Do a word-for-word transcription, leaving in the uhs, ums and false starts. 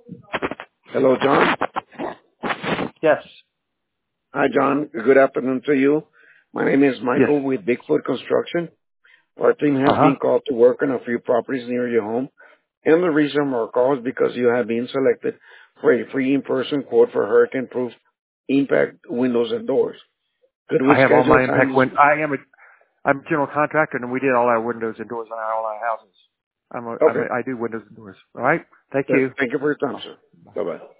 Hello, John. Yes. Hi, John. Good afternoon to you. My name is Yes. Michael with Bigfoot Construction. Our team has Uh-huh. been called to work on a few properties near your home. And the reason for our call is because you have been selected for a free in-person quote for hurricane-proof impact windows and doors. Could we I have all schedule my a time impact this win. I am a I'm a general contractor, and we did all our windows and doors on all our houses. I'm a, I'm a Okay. I do windows and doors. All right. Thank Th- you. Thank you for your time, Bye. sir. Bye. Bye-bye.